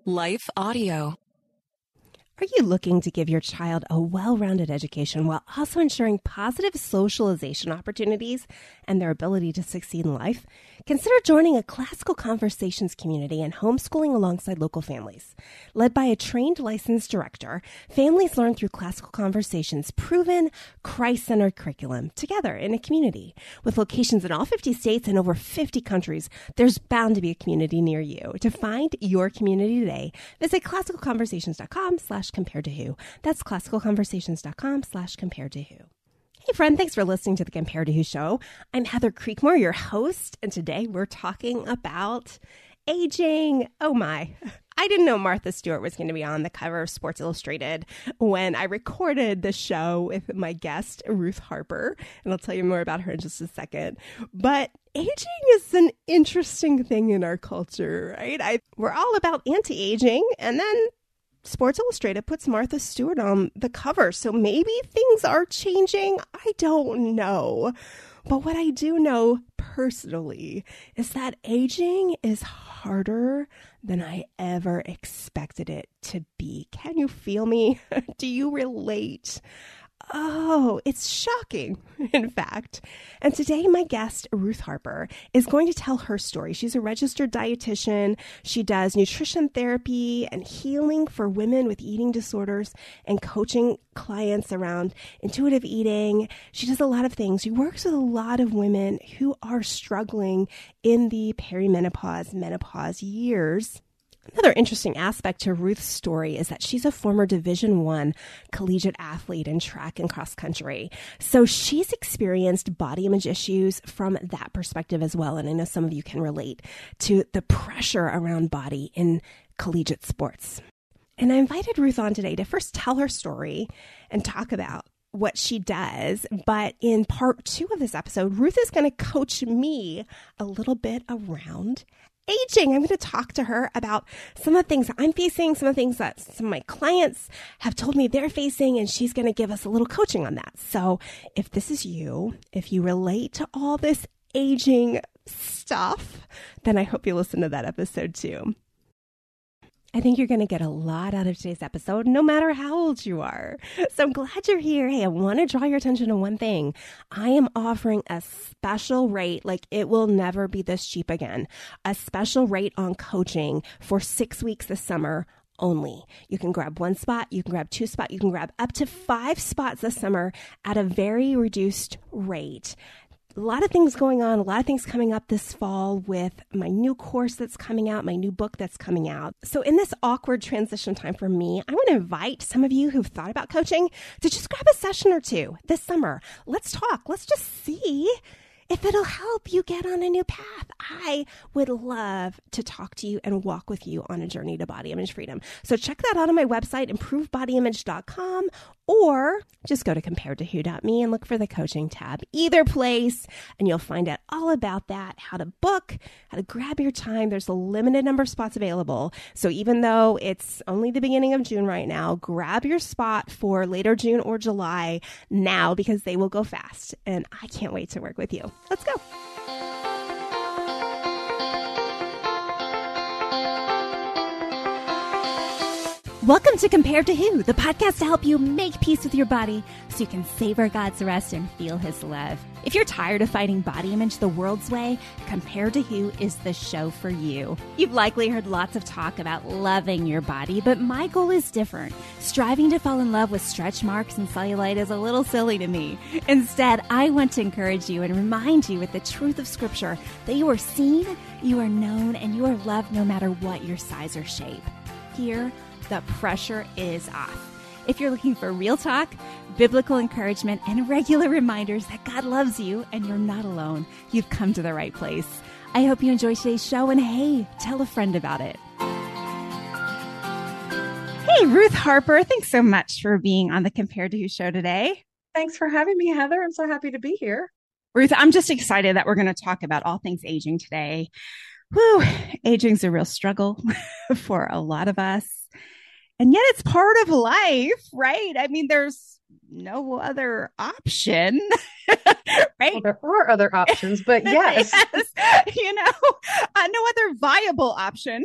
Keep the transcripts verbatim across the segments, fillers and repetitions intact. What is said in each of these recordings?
Life Audio. Are you looking to give your child a well-rounded education while also ensuring positive socialization opportunities and their ability to succeed in life? Consider joining a classical conversations community and homeschooling alongside local families. Led by a trained licensed director, families learn through classical conversations' proven Christ-centered curriculum together in a community. With locations in all fifty states and over fifty countries, there's bound to be a community near you. To find your community today, visit classicalconversations.com slash compared to who. That's classicalconversations.com slash compared to who. Hey friend, thanks for listening to the Compared to Who show. I'm Heather Creekmore, your host, and today we're talking about aging. Oh my, I didn't know Martha Stewart was going to be on the cover of Sports Illustrated when I recorded the show with my guest, Ruth Harper, and I'll tell you more about her in just a second. But aging is an interesting thing in our culture, right? I, we're all about anti-aging, and then Sports Illustrated puts Martha Stewart on the cover, so maybe things are changing. I don't know. But what I do know personally is that aging is harder than I ever expected it to be. Can you feel me? Do you relate? Oh, it's shocking, in fact. And today, my guest, Ruth Harper, is going to tell her story. She's a registered dietitian. She does nutrition therapy and healing for women with eating disorders and coaching clients around intuitive eating. She does a lot of things. She works with a lot of women who are struggling in the perimenopause, menopause years. Another interesting aspect to Ruth's story is that she's a former Division One collegiate athlete in track and cross country. So she's experienced body image issues from that perspective as well. And I know some of you can relate to the pressure around body in collegiate sports. And I invited Ruth on today to first tell her story and talk about what she does. But in part two of this episode, Ruth is going to coach me a little bit around aging. I'm going to talk to her about some of the things that I'm facing, some of the things that some of my clients have told me they're facing, and she's going to give us a little coaching on that. So if this is you, if you relate to all this aging stuff, then I hope you listen to that episode too. I think you're going to get a lot out of today's episode, no matter how old you are. So I'm glad you're here. Hey, I want to draw your attention to one thing. I am offering a special rate, like it will never be this cheap again, a special rate on coaching for six weeks this summer only. You can grab one spot, you can grab two spots, you can grab up to five spots this summer at a very reduced rate. A lot of things going on, a lot of things coming up this fall with my new course that's coming out, my new book that's coming out. So in this awkward transition time for me, I want to invite some of you who've thought about coaching to just grab a session or two this summer. Let's talk. Let's just see if it'll help you get on a new path. I would love to talk to you and walk with you on a journey to body image freedom. So check that out on my website, improve body image dot com, or just go to compared to who dot me and look for the coaching tab. Either place, and you'll find out all about that, how to book, how to grab your time. There's a limited number of spots available. So even though it's only the beginning of June right now, grab your spot for later June or July now, because they will go fast. And I can't wait to work with you. Let's go. Welcome to Compared to Who, the podcast to help you make peace with your body so you can savor God's rest and feel His love. If you're tired of fighting body image the world's way, Compared to Who is the show for you. You've likely heard lots of talk about loving your body, but my goal is different. Striving to fall in love with stretch marks and cellulite is a little silly to me. Instead, I want to encourage you and remind you with the truth of Scripture that you are seen, you are known, and you are loved no matter what your size or shape. Here, the pressure is off. If you're looking for real talk, biblical encouragement, and regular reminders that God loves you and you're not alone, you've come to the right place. I hope you enjoy today's show, and hey, tell a friend about it. Hey, Ruth Harper, thanks so much for being on the Compared to Who show today. Thanks for having me, Heather. I'm so happy to be here. Ruth, I'm just excited that we're going to talk about all things aging today. Whew, aging's a real struggle for a lot of us. And yet it's part of life, right? I mean, there's no other option, right? Well, there are other options, but yes. Yes, you know, uh, no other viable option.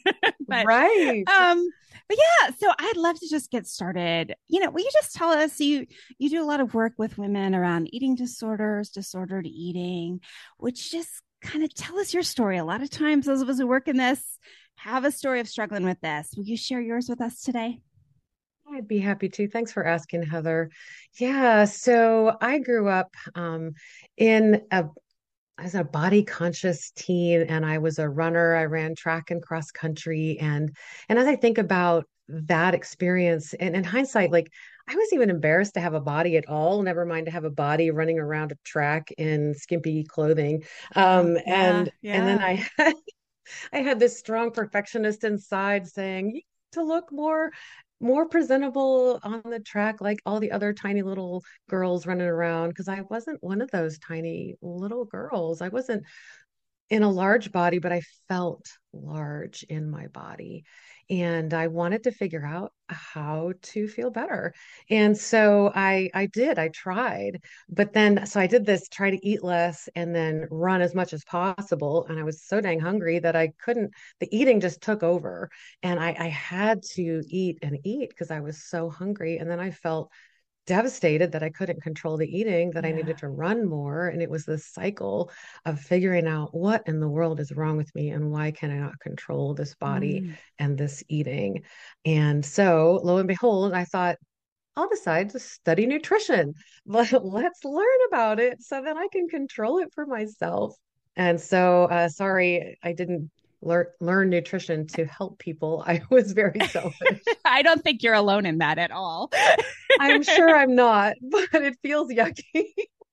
but Right. um, but yeah, so I'd love to just get started. You know, will you just tell us you you do a lot of work with women around eating disorders, disordered eating, which just kind of tell us your story. A lot of times, those of us who work in this have a story of struggling with this. Will you share yours with us today? I'd be happy to. Thanks for asking, Heather. Yeah, so I grew up um, in a as a body conscious teen, and I was a runner. I ran track and cross country, and and as I think about that experience, and in hindsight, like I was even embarrassed to have a body at all. Never mind to have a body running around a track in skimpy clothing. Yeah, Um, yeah, and and then yeah. I had I had this strong perfectionist inside saying, you need to look more more presentable on the track like all the other tiny little girls running around, because I wasn't one of those tiny little girls. I wasn't in a large body, but I felt large in my body. And I wanted to figure out how to feel better. And so I I did, I tried. But then so I did this, try to eat less and then run as much as possible. And I was so dang hungry that I couldn't, the eating just took over. And I, I had to eat and eat because I was so hungry. And then I felt devastated that I couldn't control the eating, that I Yeah. needed to run more. And it was this cycle of figuring out what in the world is wrong with me and why can I not control this body Mm, and this eating. And so, lo and behold, I thought, I'll decide to study nutrition. But let's learn about it so that I can control it for myself. And so, uh, sorry, I didn't learn learn nutrition to help people. I was very selfish. I don't think you're alone in that at all. I'm sure I'm not, but it feels yucky.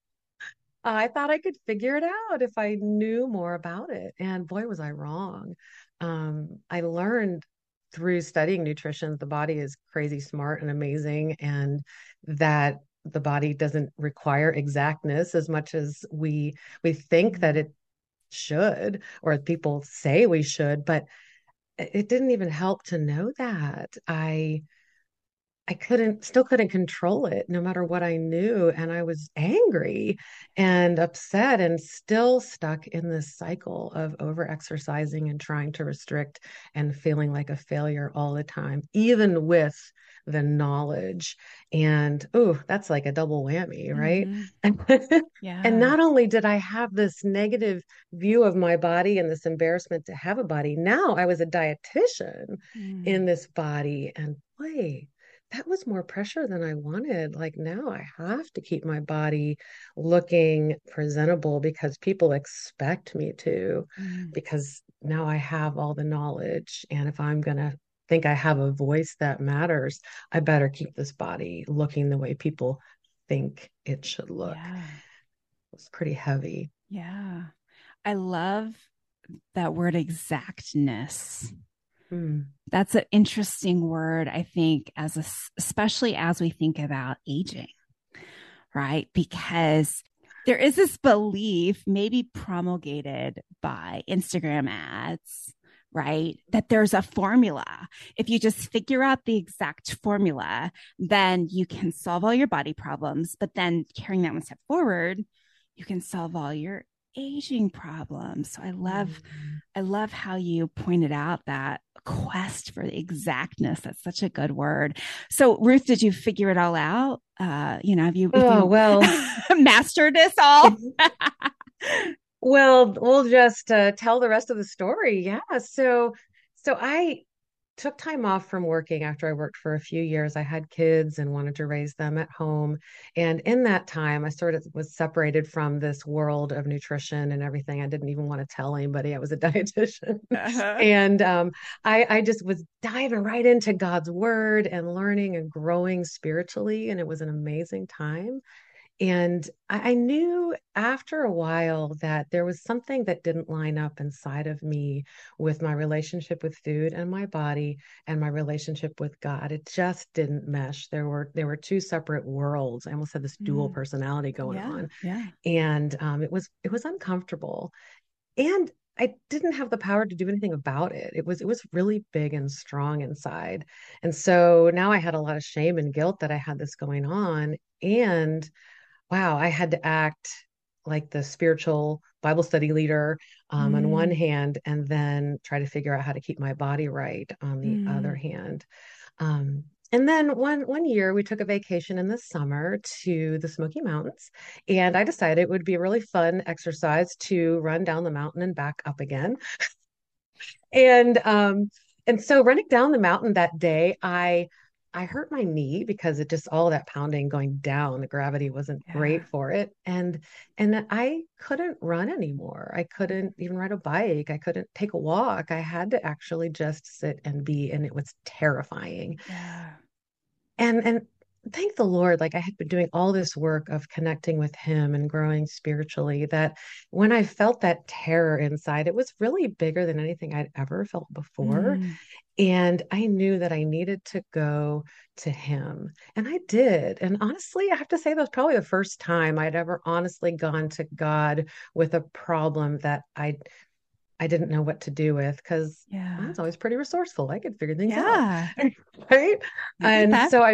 I thought I could figure it out if I knew more about it. And boy, was I wrong. Um, I learned through studying nutrition that the body is crazy smart and amazing, and that the body doesn't require exactness as much as we we think that Mm, it should, or people say we should, but it it didn't even help to know that. I I couldn't, still couldn't control it no matter what I knew. And I was angry and upset and still stuck in this cycle of over exercising and trying to restrict and feeling like a failure all the time, even with the knowledge. And oh, that's like a double whammy, right? mhm. And Yeah. not only did I have this negative view of my body and this embarrassment to have a body, now I was a dietitian in Mm, this body. And boy, that was more pressure than I wanted. Like now I have to keep my body looking presentable because people expect me to, mm. because now I have all the knowledge. And if I'm going to think I have a voice that matters, I better keep this body looking the way people think it should look. Yeah. It's pretty heavy. Yeah. I love that word exactness. Mm. That's an interesting word, I think, as a, especially as we think about aging, right? Because there is this belief, maybe promulgated by Instagram ads, right? That there's a formula. If you just figure out the exact formula, then you can solve all your body problems. But then carrying that one step forward, you can solve all your aging problems. So I love, Mm. I love how you pointed out that quest for exactness. That's such a good word. So Ruth, did you figure it all out? Uh, you know, have you, have Oh, you well, mastered this all? well, we'll just uh, tell the rest of the story. Yeah. So, so I took time off from working after I worked for a few years. I had kids and wanted to raise them at home. And in that time, I sort of was separated from this world of nutrition and everything. I didn't even want to tell anybody I was a dietitian. Uh-huh. And um, I, I just was diving right into God's word and learning and growing spiritually. And it was an amazing time. And I, I knew after a while that there was something that didn't line up inside of me with my relationship with food and my body and my relationship with God. It just didn't mesh. There were there were two separate worlds. I almost had this dual Mm. personality going Yeah. on, Yeah. and um, it was it was uncomfortable. And I didn't have the power to do anything about it. It was it was really big and strong inside. And so now I had a lot of shame and guilt that I had this going on. And wow, I had to act like the spiritual Bible study leader um, on one Mm, hand, and then try to figure out how to keep my body right on the other mm, hand. Um, and then one one year we took a vacation in the summer to the Smoky Mountains, and I decided it would be a really fun exercise to run down the mountain and back up again. And um and so running down the mountain that day, I I hurt my knee because it just all that pounding going down, the gravity wasn't yeah. great for it. And and I couldn't run anymore. I couldn't even ride a bike. I couldn't take a walk. I had to actually just sit and be, and it was terrifying. Yeah. And and thank the Lord, like I had been doing all this work of connecting with him and growing spiritually, that when I felt that terror inside, it was really bigger than anything I'd ever felt before. Mm, And I knew that I needed to go to him. And I did. And honestly, I have to say that was probably the first time I'd ever honestly gone to God with a problem that I I didn't know what to do with, because I yeah. was always pretty resourceful. I could figure things out. Yeah. Right. I get And that. so I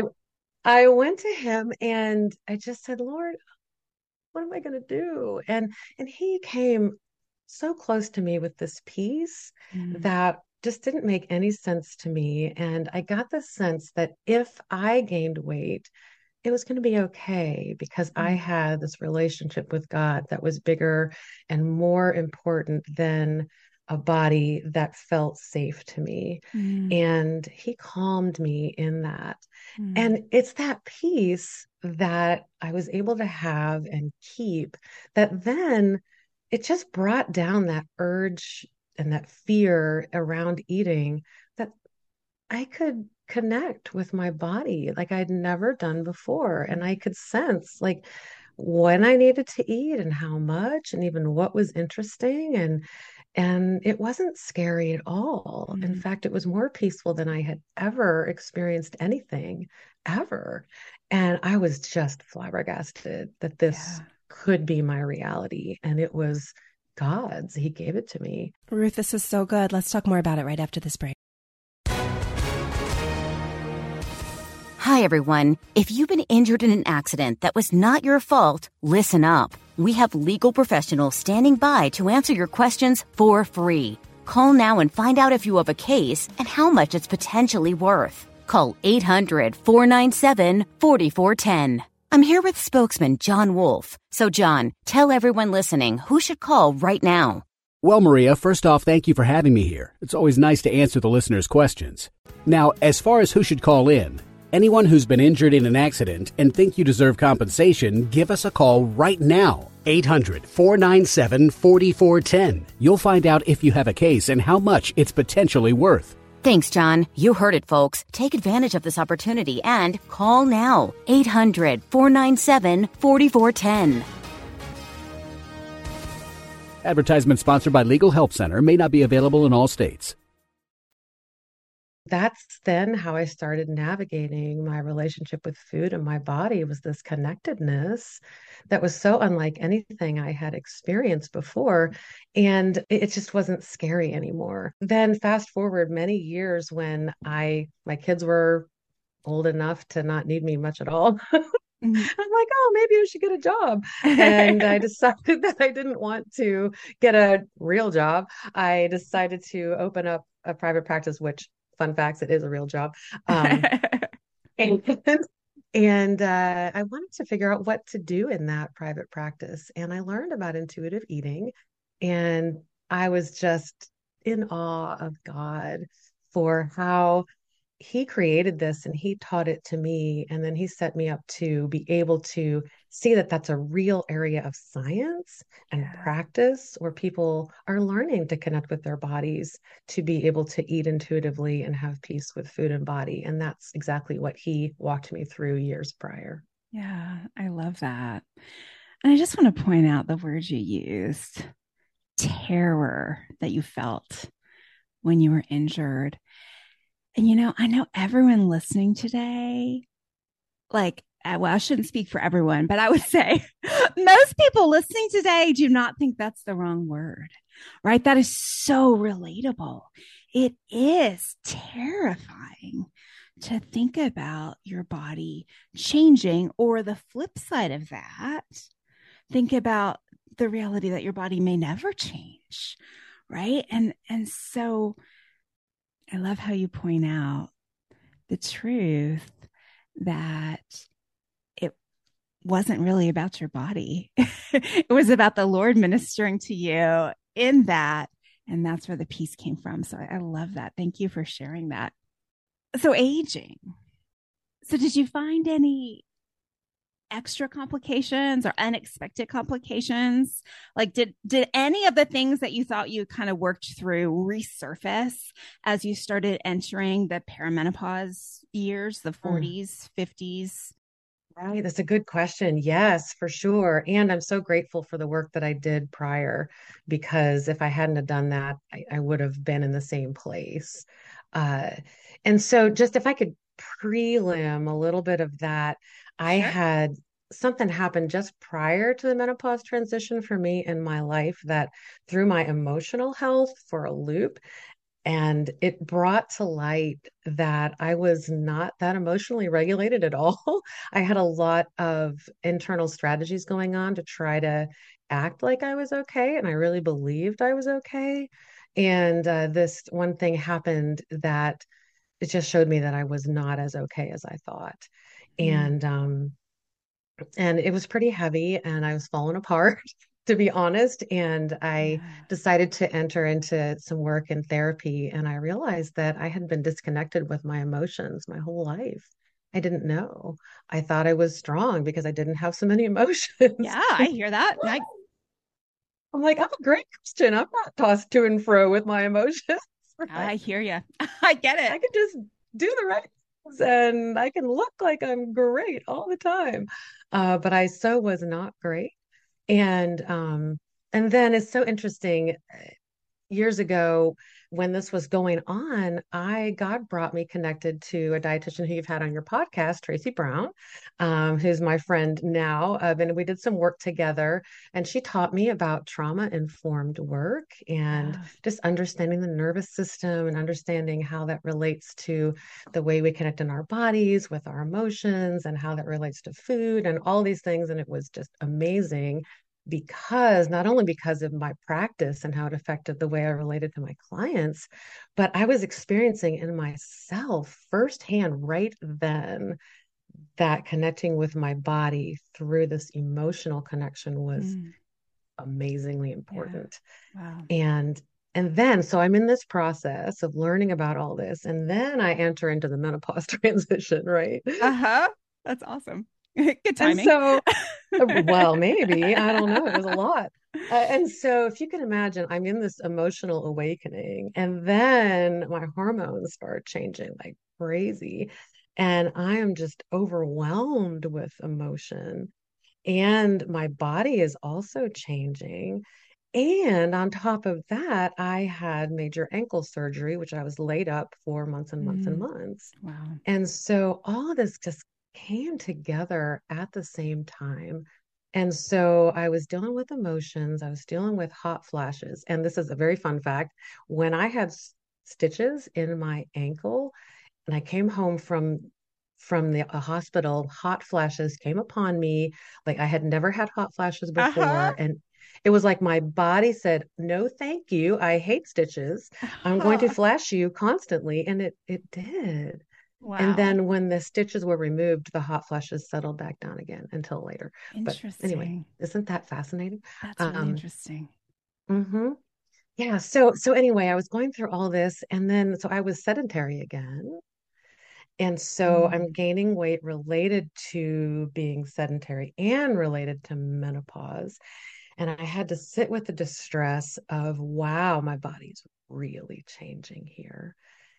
I went to him and I just said, Lord, what am I going to do? And and he came so close to me with this peace Mm, that just didn't make any sense to me. And I got the sense that if I gained weight, it was going to be okay, because I mm, had this relationship with God that was bigger and more important than a body that felt safe to me. mm, And he calmed me in that. mm, And it's that peace that I was able to have and keep, that then it just brought down that urge and that fear around eating, that I could connect with my body like I'd never done before. And I mm, could sense like when I needed to eat and how much and even what was interesting. And and it wasn't scary at all. In mm. fact, it was more peaceful than I had ever experienced anything ever. And I was just flabbergasted that this Yeah. could be my reality. And it was God's. He gave it to me. Ruth, this is so good. Let's talk more about it right after this break. Hi, everyone. If you've been injured in an accident that was not your fault, listen up. We have legal professionals standing by to answer your questions for free. Call now and find out if you have a case and how much it's potentially worth. Call eight hundred, four nine seven, four four one zero. I'm here with spokesman John Wolf. So, John, tell everyone listening who should call right now. Well, Maria, first off, thank you for having me here. It's always nice to answer the listeners' questions. Now, as far as who should call in, anyone who's been injured in an accident and think you deserve compensation, give us a call right now. eight hundred, four nine seven, four four one zero. You'll find out if you have a case and how much it's potentially worth. Thanks, John. You heard it, folks. Take advantage of this opportunity and call now. eight hundred, four nine seven, four four one zero. Advertisement sponsored by Legal Help Center, may not be available in all states. That's then how I started navigating my relationship with food and my body, was this connectedness that was so unlike anything I had experienced before. And it it just wasn't scary anymore. Then fast forward many years, when I my kids were old enough to not need me much at all. I'm Mhm. like, oh, maybe I should get a job. And I decided that I didn't want to get a real job. I decided to open up a private practice, which, fun facts, it is a real job. Um, and and uh, I wanted to figure out what to do in that private practice. And I learned about intuitive eating. And I was just in awe of God for how he created this and he taught it to me. And then he set me up to be able to see that that's a real area of science and Yeah. practice, where people are learning to connect with their bodies to be able to eat intuitively and have peace with food and body. And that's exactly what he walked me through years prior. Yeah, I love that. And I just want to point out the word you used, terror that you felt when you were injured. And you know, I know everyone listening today, like, uh, well, I shouldn't speak for everyone, but I would say most people listening today do not think that's the wrong word, right? That is so relatable. It is terrifying to think about your body changing, or the flip side of that, think about the reality that your body may never change, right? And and so I love how you point out the truth that it wasn't really about your body. It was about the Lord ministering to you in that. And that's where the peace came from. So I, I love that. Thank you for sharing that. So aging. So did you find any extra complications or unexpected complications? Like did did any of the things that you thought you kind of worked through resurface as you started entering the perimenopause years, the forties, fifties? Right. That's a good question. Yes, for sure. And I'm so grateful for the work that I did prior, because if I hadn't have done that, I, I would have been in the same place. Uh, and so just if I could prelim a little bit of that, I Sure. had something happen just prior to the menopause transition for me in my life that threw my emotional health for a loop. And it brought to light that I was not that emotionally regulated at all. I had a lot of internal strategies going on to try to act like I was okay. And I really believed I was okay. And uh, this one thing happened that it just showed me that I was not as okay as I thought. Mm. And um, and it was pretty heavy, and I was falling apart, to be honest. And I Yeah. decided to enter into some work in therapy, and I realized that I had been disconnected with my emotions my whole life. I didn't know. I thought I was strong because I didn't have so many emotions. Yeah, I hear that. I, I'm like, I'm a great Christian. I'm not tossed to and fro with my emotions, right? I hear you. I get it. I can just do the right things and I can look like I'm great all the time. Uh, but I so was not great. And um, and then it's so interesting. Years ago, when this was going on, I God brought me connected to a dietitian who you've had on your podcast, Tracy Brown, um, who's my friend now. Uh, and we did some work together, and she taught me about trauma-informed work and Yeah. just understanding the nervous system and understanding how that relates to the way we connect in our bodies with our emotions and how that relates to food and all these things. And it was just amazing, because not only because of my practice and how it affected the way I related to my clients, but I was experiencing in myself firsthand right then that connecting with my body through this emotional connection was Mm. amazingly Yeah. important. Wow. And and then so I'm in this process of learning about all this, and then I enter into the menopause transition, right? Uh-huh. That's awesome. Good And timing. so, uh, well, maybe, I don't know. It was a lot. Uh, and so, if you can imagine, I'm in this emotional awakening, and then my hormones start changing like crazy. And I am just overwhelmed with emotion. And my body is also changing. And on top of that, I had major ankle surgery, which I was laid up for months and months and Mm. months. Wow. And so all of this just came together at the same time. And so I was dealing with emotions, I was dealing with hot flashes. And this is a very fun fact. When I had s- stitches in my ankle and I came home from from the a hospital, hot flashes came upon me. Like I had never had hot flashes Uh-huh. before. And it was like my body said, "No, thank you. I hate stitches. I'm going to Uh-huh. flash you constantly." And it it did. And Wow. then when the stitches were removed, the hot flashes settled back down again until later. But anyway, Interesting. isn't that fascinating? That's really Um, interesting. hmm Yeah. So so anyway, I was going through all this, and then so I was sedentary again. And so I'm Mm. gaining weight related to being sedentary and related to menopause. And I had to sit with the distress of, wow, my body's really changing here.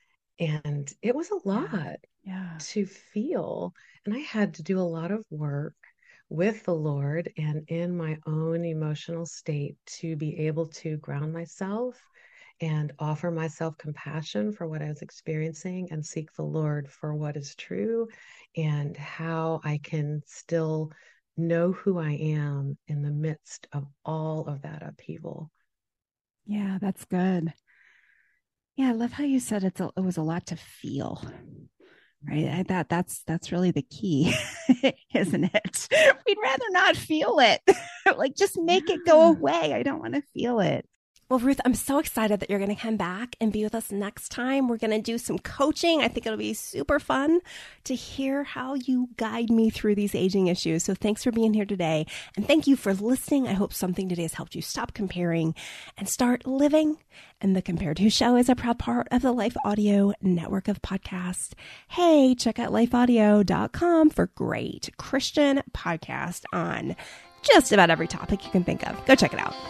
And it was a Yeah. lot Yeah. to feel. And I had to do a lot of work with the Lord and in my own emotional state to be able to ground myself and offer myself compassion for what I was experiencing and seek the Lord for what is true and how I can still know who I am in the midst of all of that upheaval. Yeah, that's good. Yeah, I love how you said it's a, it was a lot to feel. Right. I thought that's that's really the key, isn't it? We'd rather not feel it. Like, just make it go away. I don't want to feel it. Well, Ruth, I'm so excited that you're going to come back and be with us next time. We're going to do some coaching. I think it'll be super fun to hear how you guide me through these aging issues. So thanks for being here today. And thank you for listening. I hope something today has helped you stop comparing and start living. And the Compared To Show is a proud part of the Life Audio network of podcasts. Hey, check out life audio dot com for great Christian podcasts on just about every topic you can think of. Go check it out.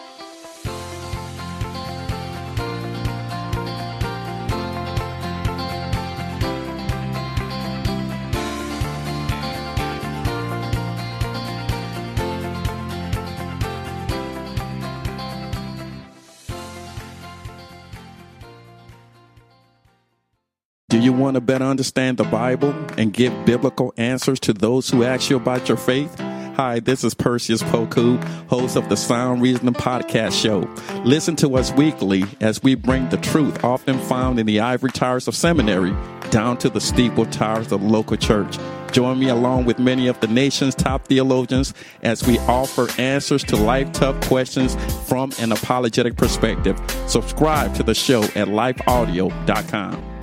Do you want to better understand the Bible and give biblical answers to those who ask you about your faith? Hi, this is Perseus Poku, host of the Sound Reasoning Podcast Show. Listen to us weekly as we bring the truth often found in the ivory towers of seminary down to the steeple towers of the local church. Join me along with many of the nation's top theologians as we offer answers to life tough questions from an apologetic perspective. Subscribe to the show at life audio dot com.